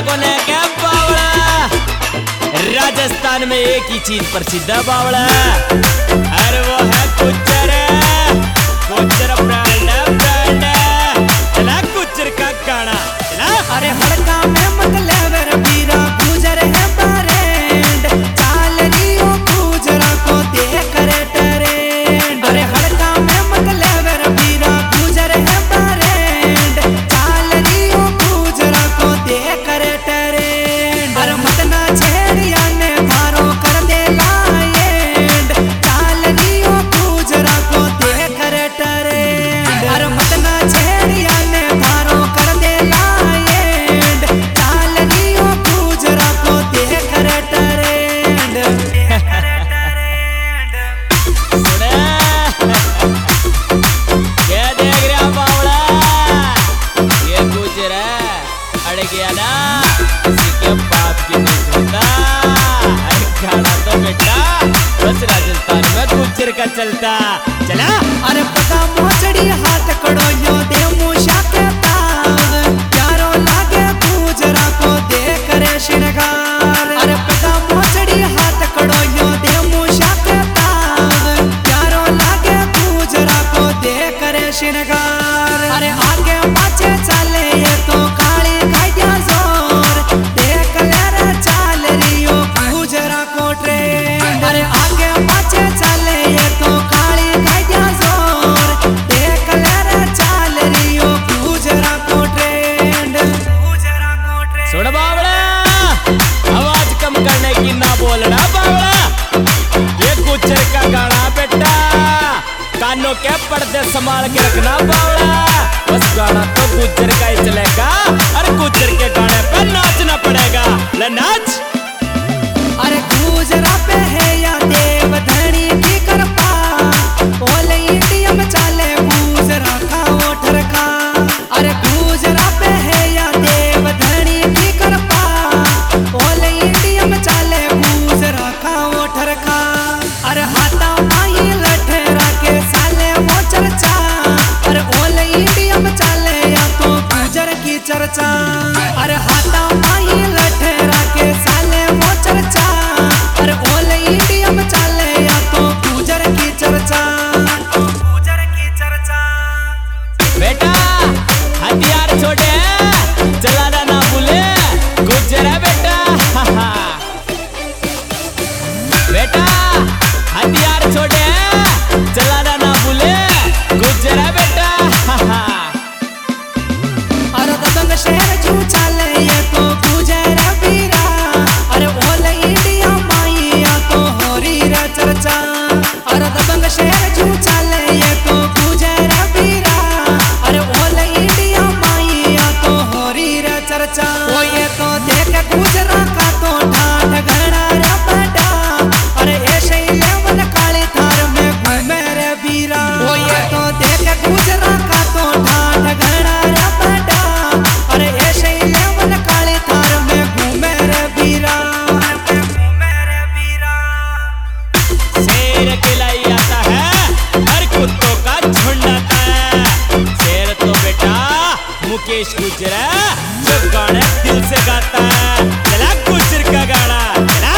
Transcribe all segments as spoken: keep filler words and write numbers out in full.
को ने क्या बावड़ा, राजस्थान में एक ही चीज प्रसिद्ध है बावड़ा, अरे वो है गुज्जर। गुज्जर ब्रांड ब्रांड चला गुज्जर का गाना चला। अरे हड़का में मतलब बीरा गुजर है ब्रांड, चाल रियो गुजरा को देख रे ट्रेंड। अरे हड़का में मतलब बीरा गुजर है ब्रांड, चाल रियो गुजरा को देख रे ट्रेंड। अरे मत ना छेड़िया ने भारो कर दे लाएंड, चाल रियो गुजरा को देख रे ट्रेंड। अरे मत ना छेड़िया ने भारो कर दे लाएंड, चाल रियो गुजरा को देख रे ट्रेंड। क्या देख रहा बावड़ा, ये गुज्जर अड़ गया ना, किसी के बाप की नहीं सुनता। अरे गाना तो बेटा बस राजस्थान में गुज्जर का चलता चला। अरे पका मोचड़ी हाथ कड़ो यो दे मूषा के ताव, प्यारो लागे गुजरा को देख रे श्रृंगार। अरे पका मोचड़ी हाथ कड़ो यो दे मूषा के ताव, प्यारो लागे गुजरा को देख रे श्रृंगार। अरे आगे पाछे चले ये तो काली खाइया जोर, देख ले रे चाल रियो गुजरा को ट्रेंड। अरे आगे पाछे चले ये तो काली खाइया जोर, देख ले रे चाल रियो गुजरा को ट्रेंड। गुजरा को ट्रेंड। सुन बावड़ा, आवाज कम करने की ना बोलना बावड़ा, ये गुज्जर का गाना बेटा, कानों के पर्दे संभाल के रखना बावड़ा। बस गाना तो गुज्जर का ही चलेगा, अरे गुज्जर के गाने पे नाचना पड़ेगा, ले नाच। अरे गुजरा पे है या देव धनी की कृपा, ओले इंडिया में चले गुजरा का ओठर का। अरे गुजरा पे है या देव धनी की कृपा, ओले इंडिया में चले गुजरा का ओठर का। अरे हाथा माही लठेरा के साले वो चर्चा, अरे ओले इंडिया में चले या तो गुजर की चर्चा। अरे हाथा माही लठेरा के साले वो चर्चा, अरे ओले इंडिया में चले या तो गुजर की चर्चा। गुजर की चर्चा। बेटा हथियार छोटे चलाना ना भूले, गुज्जर है बेटा। बेटा हथियार छोटे चलाना ना भूले, गुज्जर है बेटा। अरे दबंग शहर जू चले ये तो गुजर बीरा, अरे ओले इंडिया माई या तो होरी रे चर्चा। अरे दबंग शहर जू चले ये तो गुजर बीरा, अरे ओले इंडिया माई या तो होरी रे चर्चा। ओ ये तो देख गुजरा का तो ठाठ घड़ा रे बड़ा, अरे ऐसे ही लेवल काली थार में घूमे रे बीरा। ओ ये तो देख गुजरा का तो ठाठ घड़ा रे बड़ा, अरे ऐसे ही लेवल काली थार में घूमे रे बीरा। घूमे रे बीरा। शेर खिलाई आता है, हर कुत्तों का झुंड आता है। शेर तो बेटा मुकेश गुज्जर है, जो गाने दिल से गाता है। चला गुज्जर का गाना चला।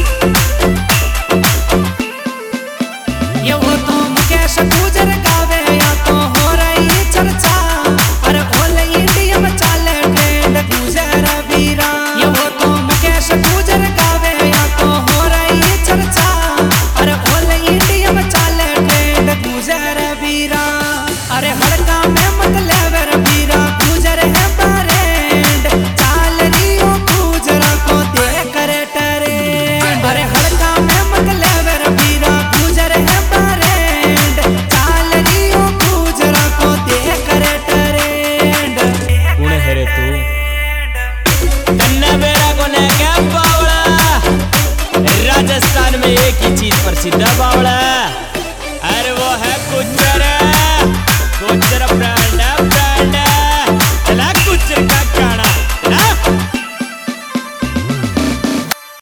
ये वो तो मुकेश गुजर गावे या तो हो रही चर्चा, अरे ओले इंडिया में चले ट्रेंड गुजर बीरा। ये वो तो मुकेश गुजर गावे या तो हो रही चर्चा, अरे ओले इंडिया में चले ट्रेंड गुजर बीरा। अरे हड़का में मतलब बीरा गुजर है ब्रांड, चाल रियो गुजरा को देख रे ट्रेंड। अरे हड़का में मतलब बीरा गुजर है ब्रांड, चाल रियो गुजरा को देख रे ट्रेंड। कौन है रे तू? कन्ना बेरा को ने क्या बावड़ा, राजस्थान में एक ही चीज प्रसिद्ध है बावड़ा,